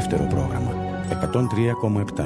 δεύτερο πρόγραμμα 103,7.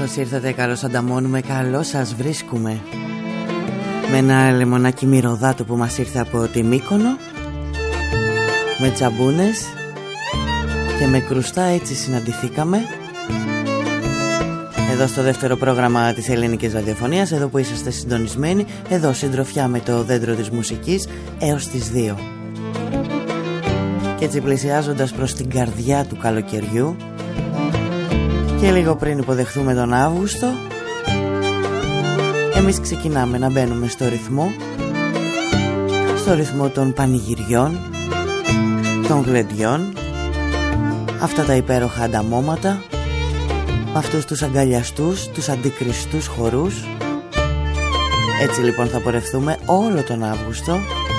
Καλώς ήρθατε, καλώς ανταμώνουμε, καλώς σας βρίσκουμε. Με ένα λεμονάκι μυρωδάτο που μας ήρθε από τη Μύκονο, με τσαμπούνες και με κρουστά, έτσι συναντηθήκαμε εδώ στο δεύτερο πρόγραμμα της Ελληνικής Ραδιοφωνίας, εδώ που είσαστε συντονισμένοι, εδώ συντροφιά με το δέντρο της μουσικής έως τις 2. Και έτσι πλησιάζοντας προς την καρδιά του καλοκαιριού και λίγο πριν υποδεχθούμε τον Αύγουστο, εμείς ξεκινάμε να μπαίνουμε στο ρυθμό των πανηγυριών, των γλεντιών, αυτά τα υπέροχα ανταμώματα, με αυτούς τους αγκαλιαστούς, τους αντικριστούς χορούς. Έτσι λοιπόν θα πορευτούμε όλο τον Αύγουστο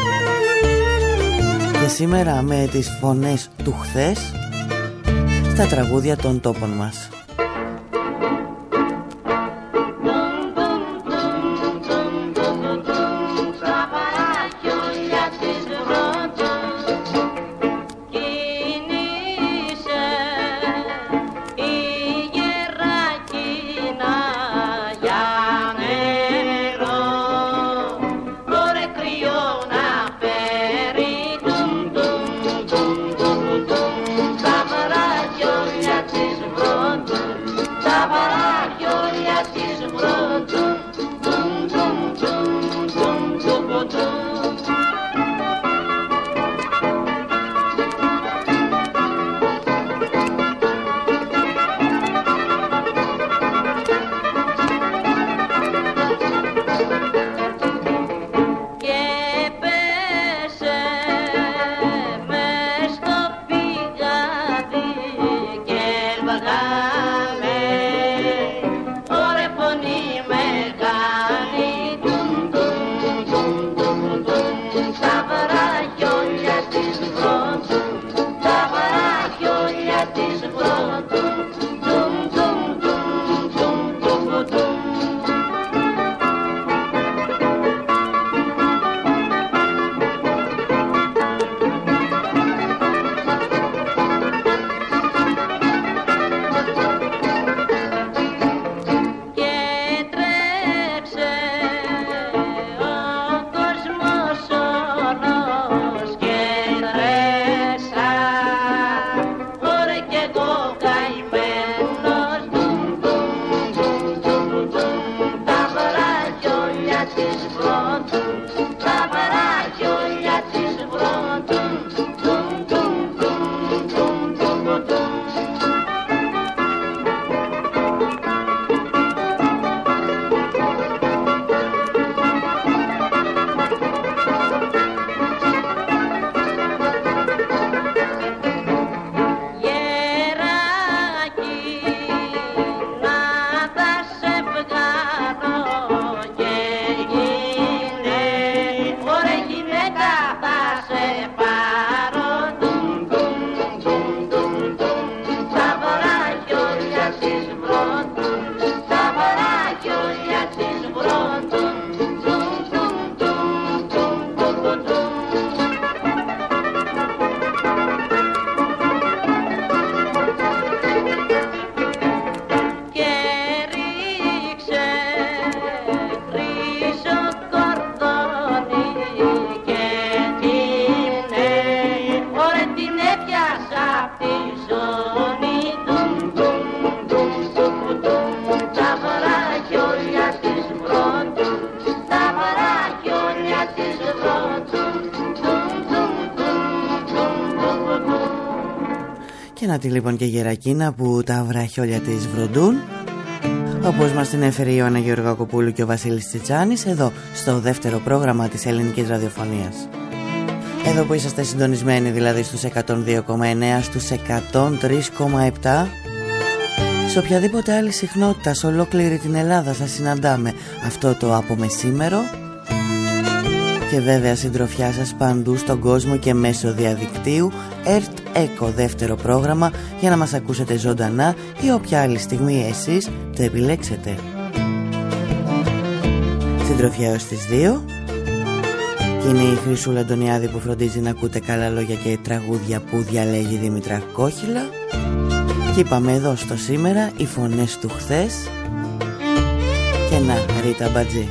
και σήμερα με τις φωνές του χθες στα τραγούδια των τόπων μας. Λοιπόν και Γερακίνα που τα βραχιόλια της βροντούν, όπως μας την έφερε η Ιωάννα Γεωργακοπούλου και ο Βασίλης Τσιτσάνης, εδώ στο δεύτερο πρόγραμμα της Ελληνικής Ραδιοφωνίας. Εδώ που είσαστε συντονισμένοι, δηλαδή στους 102,9, στους 103,7, σε οποιαδήποτε άλλη συχνότητα σε ολόκληρη την Ελλάδα σας συναντάμε αυτό το απομεσήμερο, και βέβαια συντροφιά σας παντού στον κόσμο και μέσω διαδικτύου. ΕΡΤ ΕΚΟ δεύτερο πρόγραμμα, για να μας ακούσετε ζωντανά ή όποια άλλη στιγμή εσείς το επιλέξετε. Συντροφιά έως τις 2. Και είναι η Χρυσούλα Αντωνιάδη που φροντίζει να ακούτε καλά λόγια και τραγούδια που διαλέγει Δήμητρα Κόχυλα. Και είπαμε εδώ στο σήμερα οι φωνές του χθες Και να, Ρίτα Μπατζή.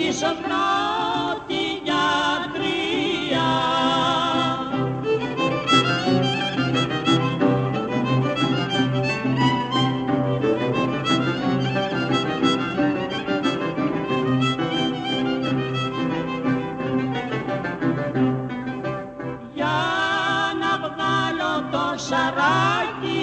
πίσω πρώτη γιατρία. Για να βγάλω το σαράκι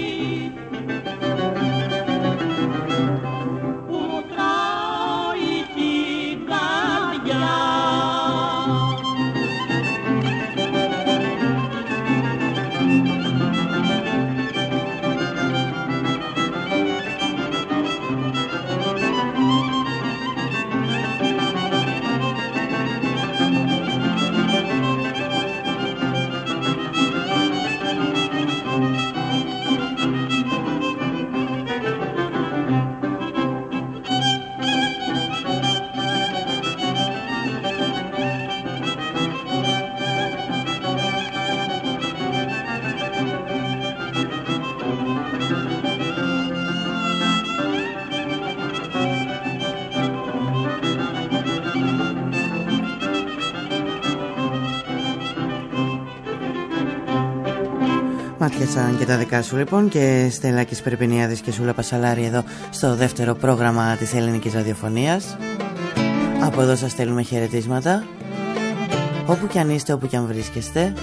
Μάτιασαν και τα δικά σου λοιπόν και Στελάκης Περπινιάδης και Σούλα Πασαλάρη εδώ στο δεύτερο πρόγραμμα της ελληνικής ραδιοφωνίας. Από εδώ σας στέλνουμε χαιρετίσματα όπου κι αν είστε, όπου κι αν βρίσκεστε.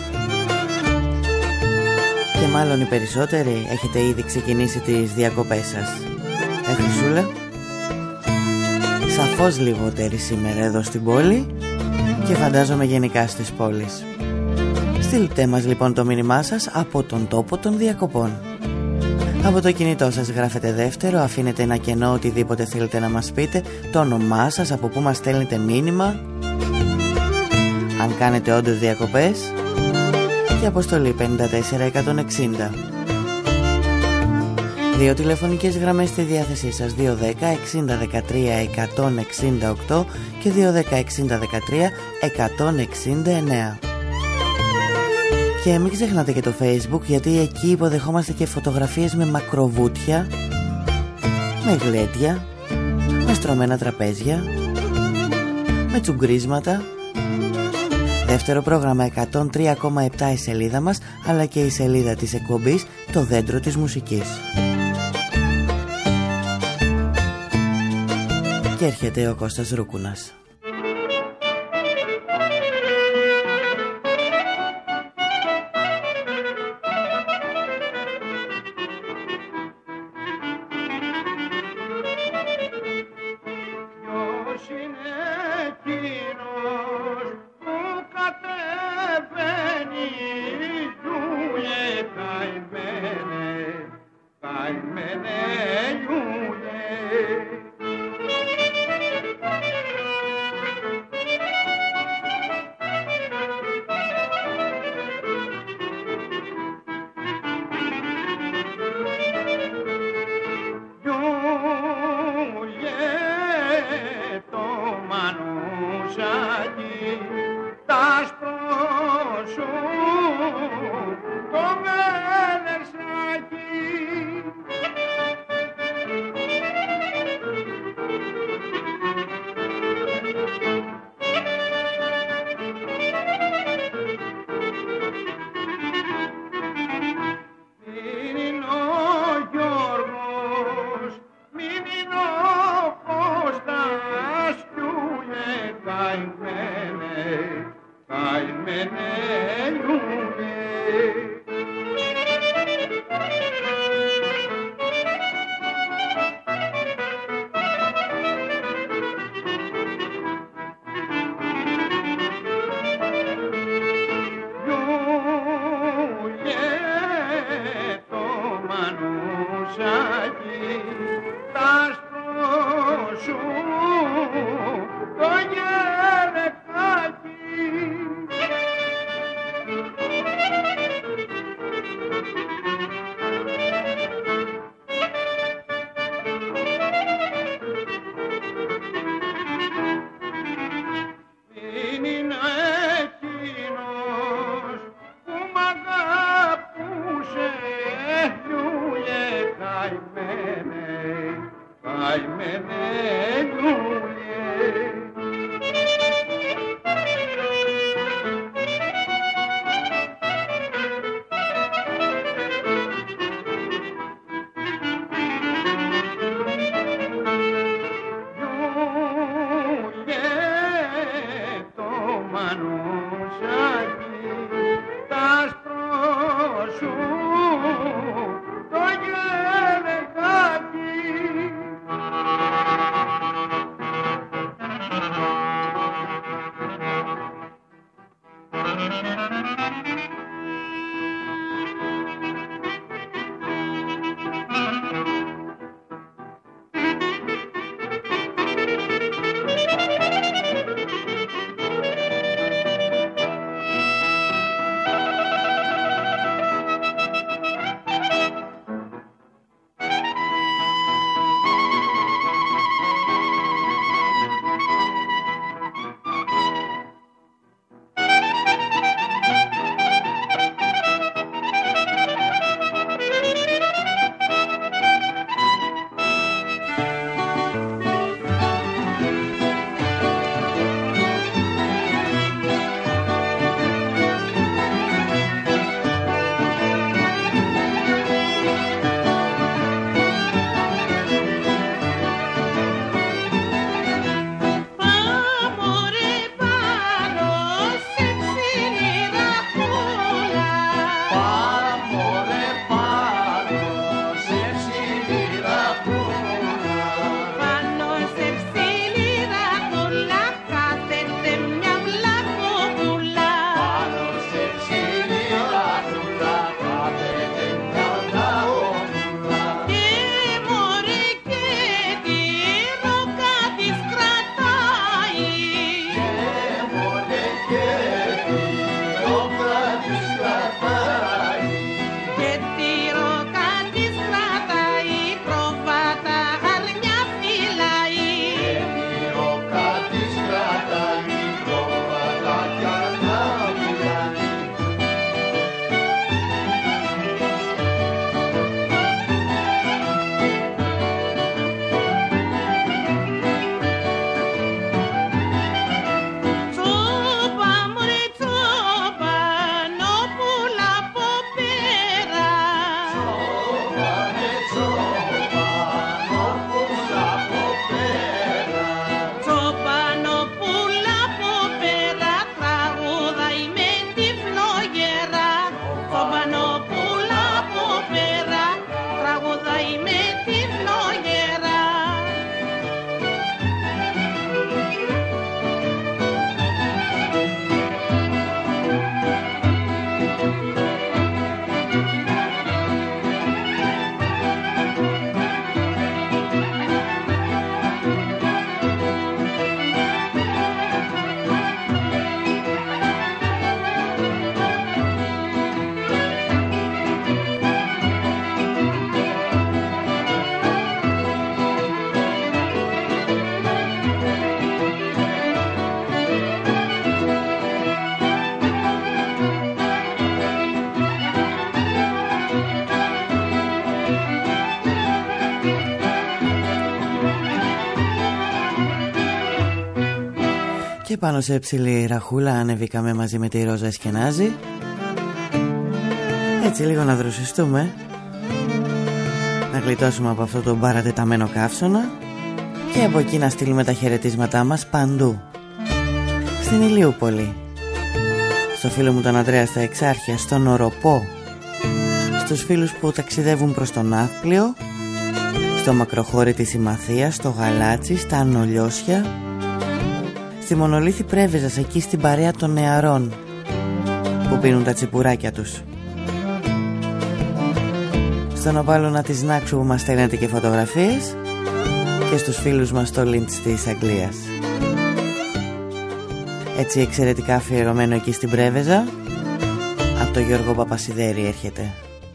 Και μάλλον οι περισσότεροι έχετε ήδη ξεκινήσει τις διακοπές σας. Χρυσούλα, σαφώς λιγότεροι σήμερα εδώ στην πόλη και φαντάζομαι γενικά στις πόλεις. Στείλτε μας λοιπόν το μήνυμά σας από τον τόπο των διακοπών. Από το κινητό σας γράφετε δεύτερο, αφήνετε ένα κενό, οτιδήποτε θέλετε να μας πείτε, το όνομά σας, από πού μας στέλνετε μήνυμα, αν κάνετε όντως διακοπές, και αποστολή 54160. Δύο τηλεφωνικές γραμμές στη διάθεσή σας, 210 60 13 168 και 210 60 13 169. Και μην ξεχνάτε και το Facebook, γιατί εκεί υποδεχόμαστε και φωτογραφίες με μακροβούτια, με γλέντια, με στρωμένα τραπέζια, με τσουγκρίσματα. Δεύτερο πρόγραμμα 103,7 η σελίδα μας, αλλά και η σελίδα της εκπομπής Το Δέντρο της Μουσικής. Και έρχεται ο Κώστας Ρούκουνας. Και πάνω σε ψηλή ραχούλα ανεβήκαμε μαζί με τη Ρόζα Εσκενάζη. Έτσι λίγο να δροσιστούμε, να γλιτώσουμε από αυτό το παρατεταμένο καύσωνα και από εκεί να στείλουμε τα χαιρετίσματά μας παντού. Στην Ηλιούπολη, στο φίλο μου τον Ανδρέα στα Εξάρχεια, στον Οροπό, στους φίλους που ταξιδεύουν προς τον Ναύπλιο, στο Μακροχώρι της Ημαθίας, στο Γαλάτσι, στα Ανολιώσια, στη Μονολίθη Πρέβεζας, εκεί στην παρέα των νεαρών που πίνουν τα τσιπουράκια τους, στον Οπάλωνα της Νάξου που μας στέλνετε και φωτογραφίες, και στους φίλους μας στο Λίντς της Αγγλίας. Έτσι εξαιρετικά αφιερωμένο εκεί στην Πρέβεζα, από το Γιώργο Παπασιδέρη έρχεται.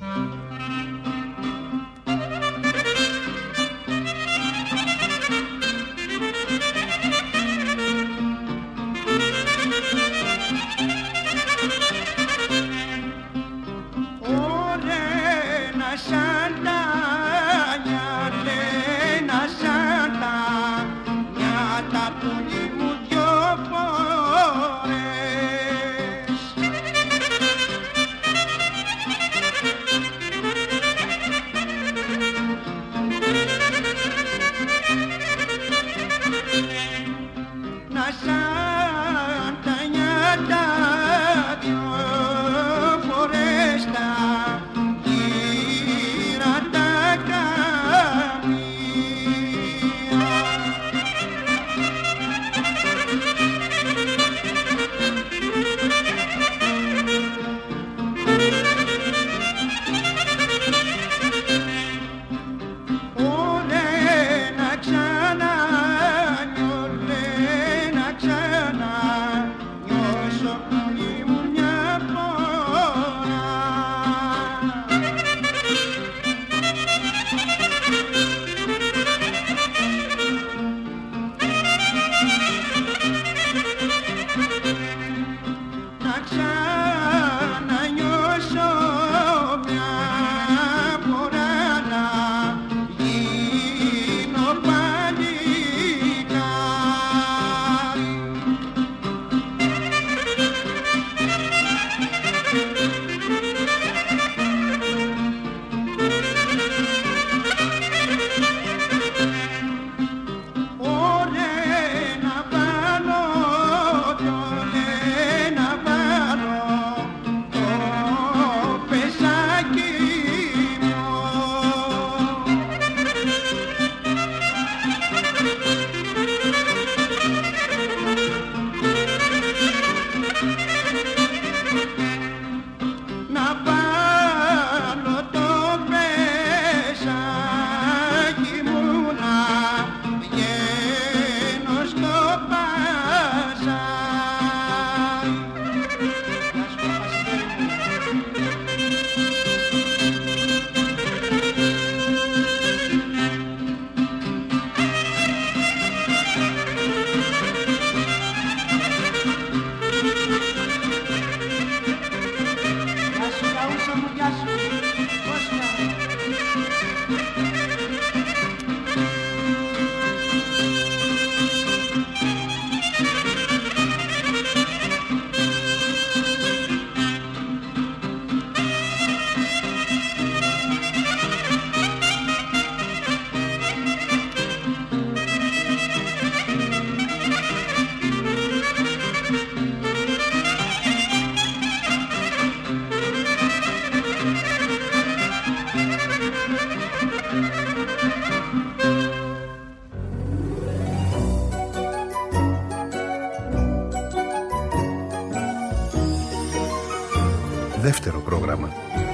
Δεύτερο πρόγραμμα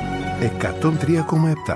103,7.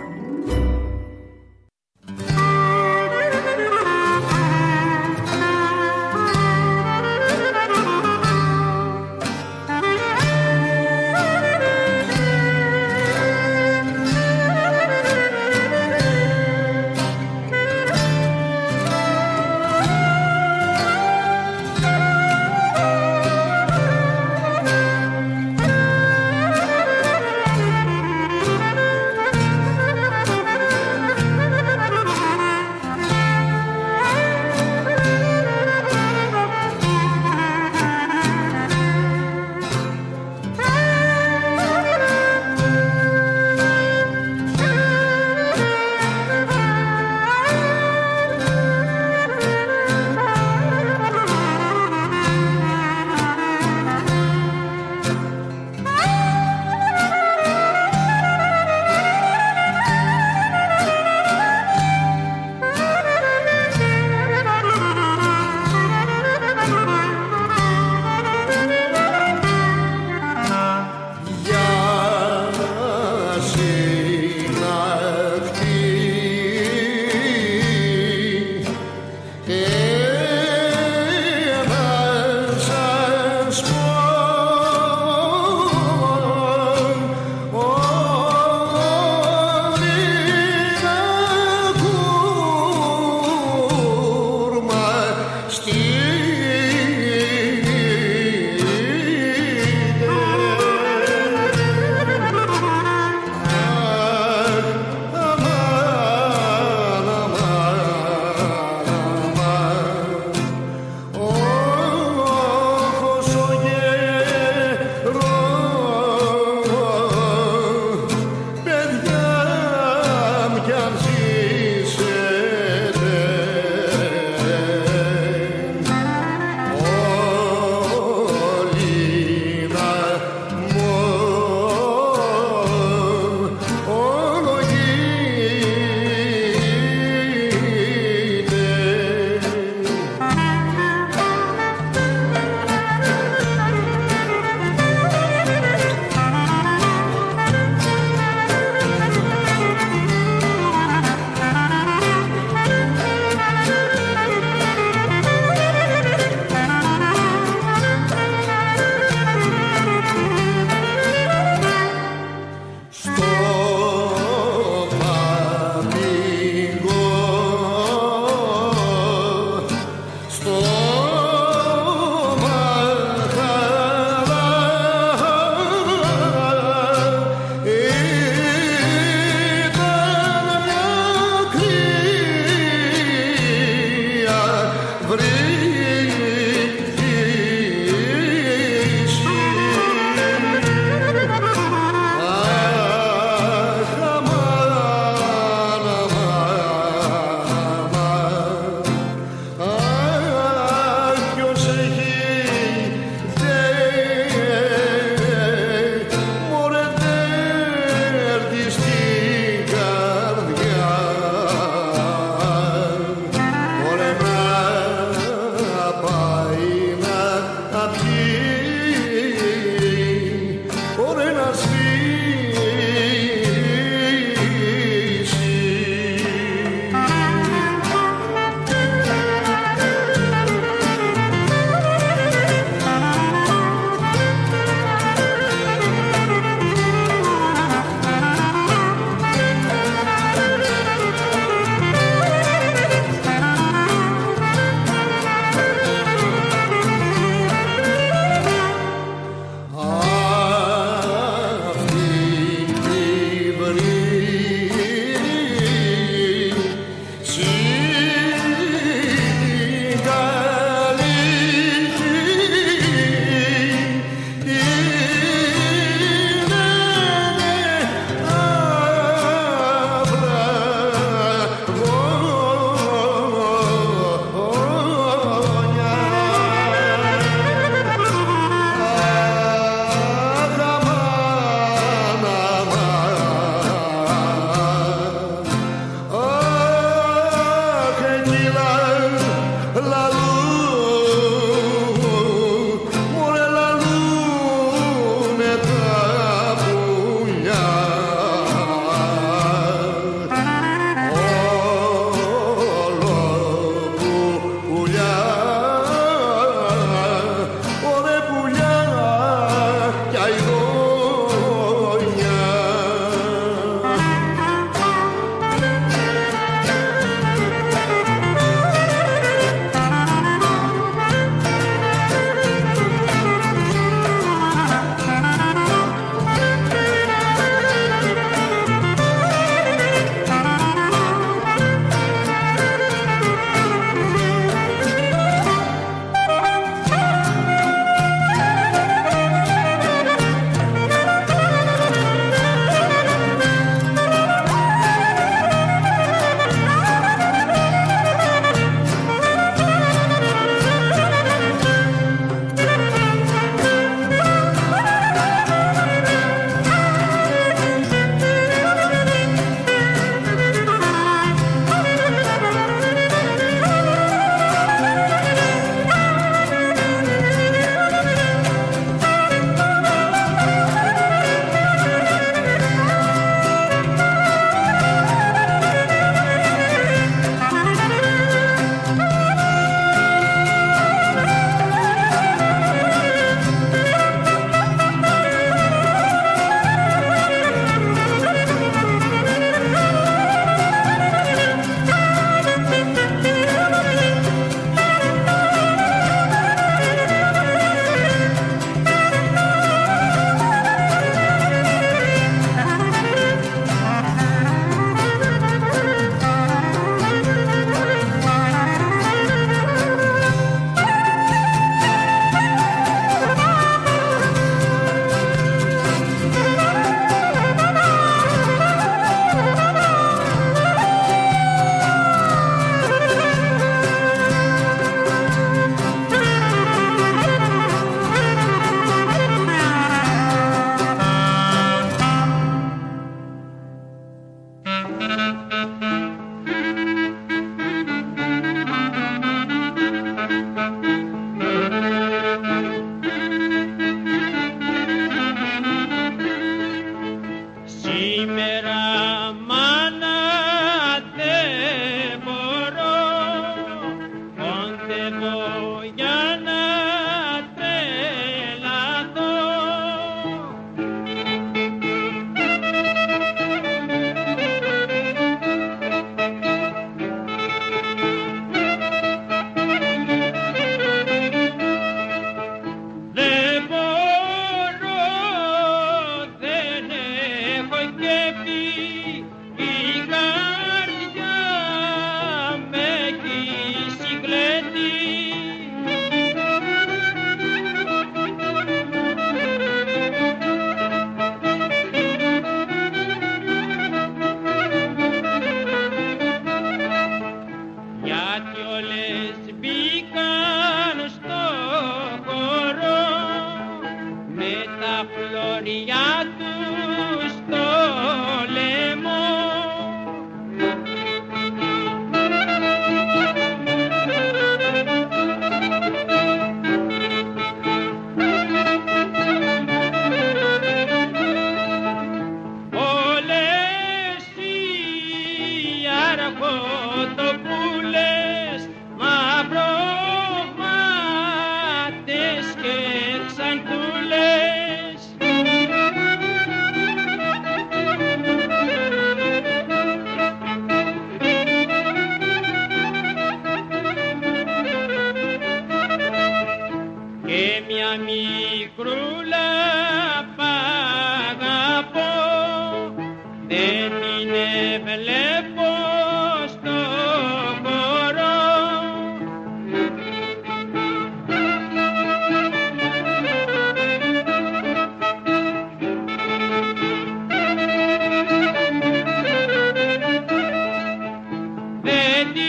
γωνιά του στο λαιμό. Μικρούλα παγαπώ, δεν είναι βλέπω στο χώρο. Δεν τη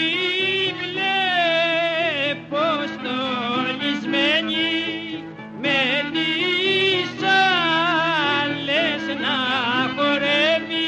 βλέπω στολισμένη με τις άλλες να χορεύει.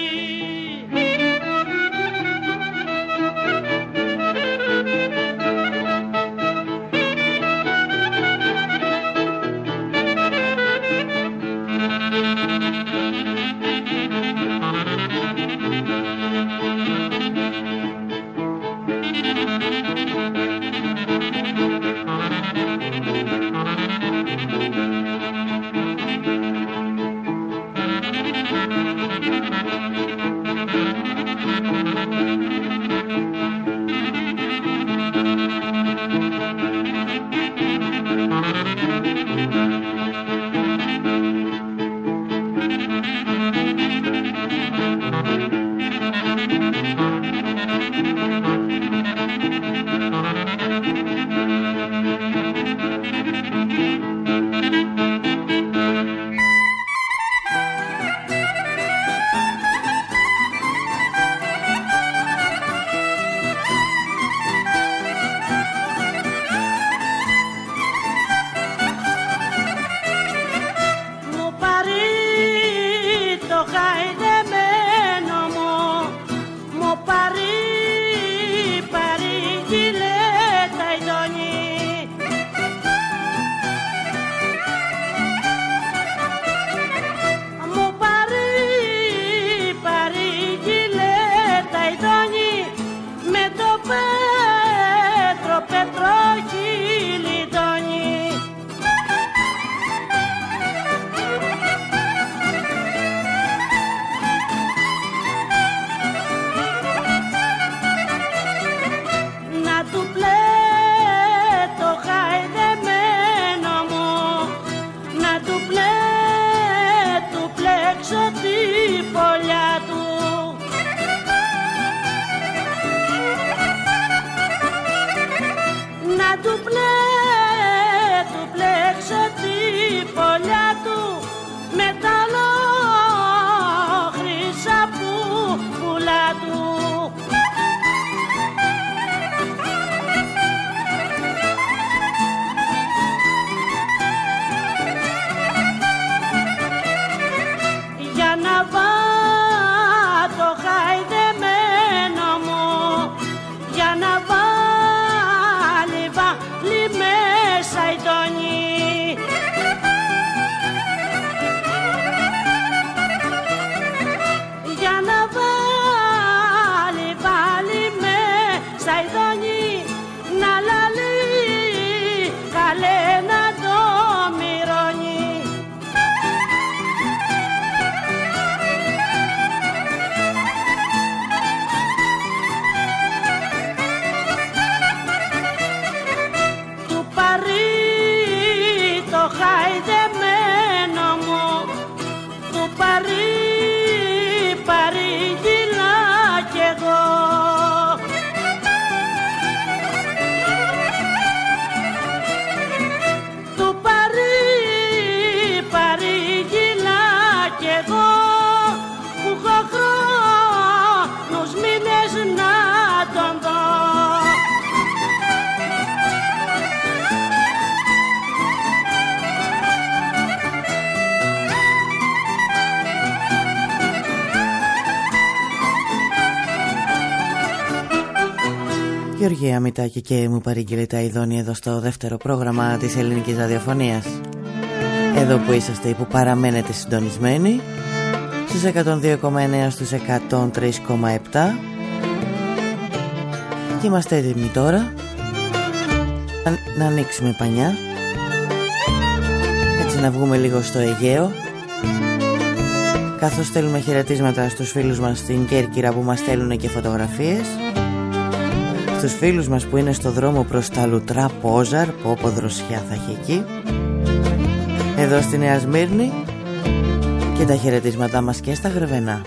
Γεωργία Μητάκη και μου παρήγγειλε τα ειδώνη εδώ στο δεύτερο πρόγραμμα της ελληνικής ραδιοφωνίας. Εδώ που είσαστε ή που παραμένετε συντονισμένοι στους 102,9 στους 103,7 και είμαστε έτοιμοι τώρα να ανοίξουμε πανιά, έτσι να βγούμε λίγο στο Αιγαίο, καθώς στέλνουμε χαιρετίσματα στους φίλους μας στην Κέρκυρα που μας στέλνουν και φωτογραφίες, στους φίλους μας που είναι στο δρόμο προς τα Λουτρά Πόζαρ, που όπου δροσιά θα έχει εκεί, εδώ στη Νέα Σμύρνη, και τα χαιρετίσματά μας και στα Γρεβενά.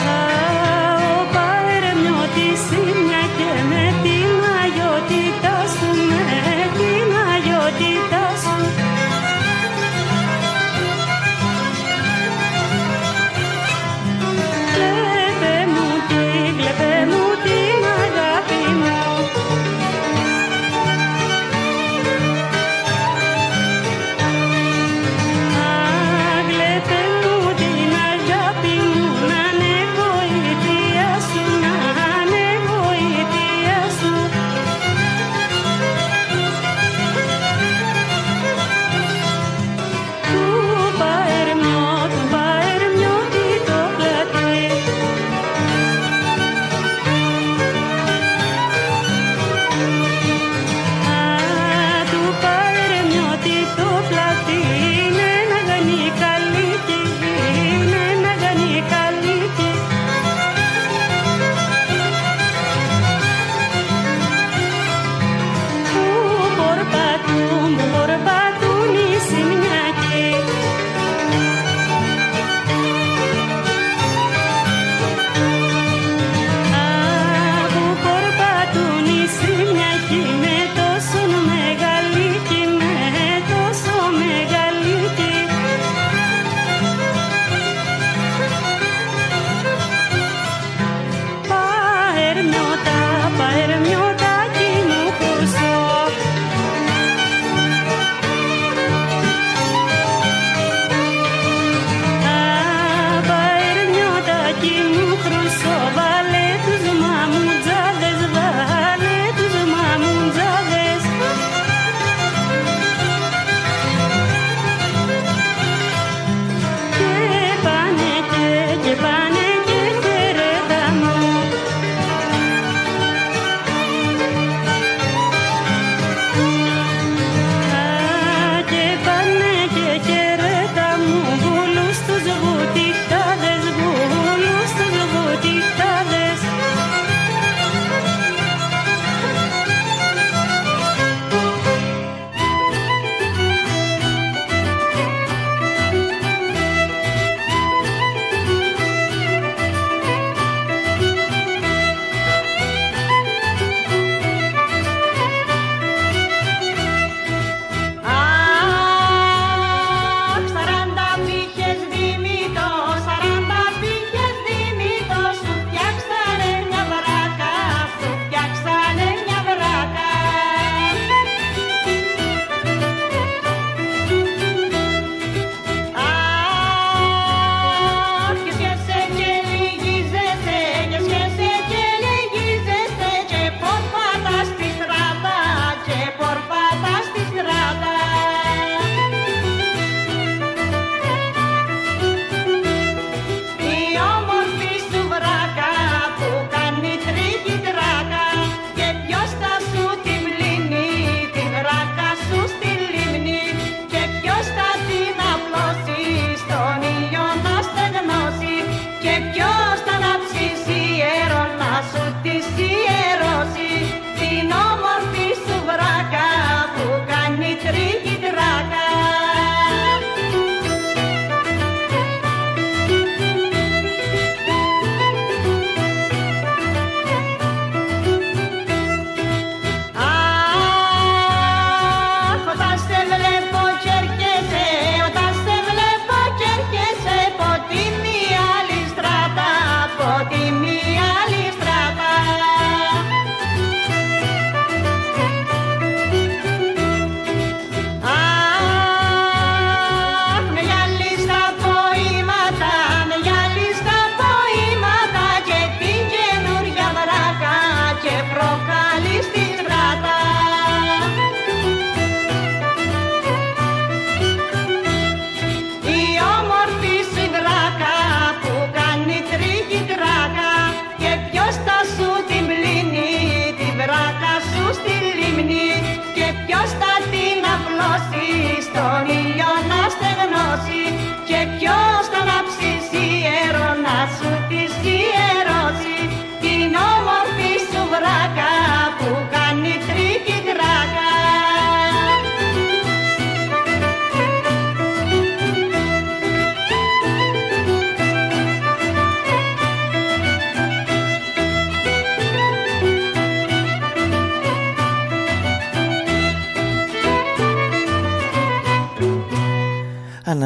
Με τη μαγιότητα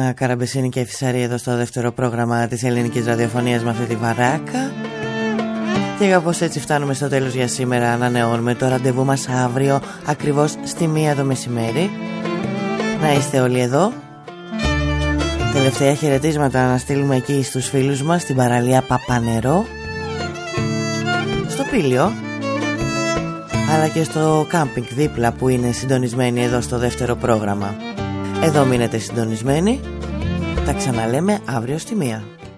Μαρίνα Καραμπεσίνη και Φυσαρή εδώ στο δεύτερο πρόγραμμα της ελληνικής ραδιοφωνίας με αυτή τη βαράκα. Και κάπως έτσι φτάνουμε στο τέλος για σήμερα. Ανανεώνουμε το ραντεβού μας αύριο ακριβώς στη 1 το μεσημέρι. Να είστε όλοι εδώ. Τελευταία χαιρετίσματα να στείλουμε εκεί στους φίλους μας στην παραλία Παπανερό, στο Πήλιο, αλλά και στο κάμπινγκ δίπλα που είναι συντονισμένοι εδώ στο δεύτερο πρόγραμμα. Εδώ μείνετε συντονισμένοι. Τα ξαναλέμε αύριο στη 1.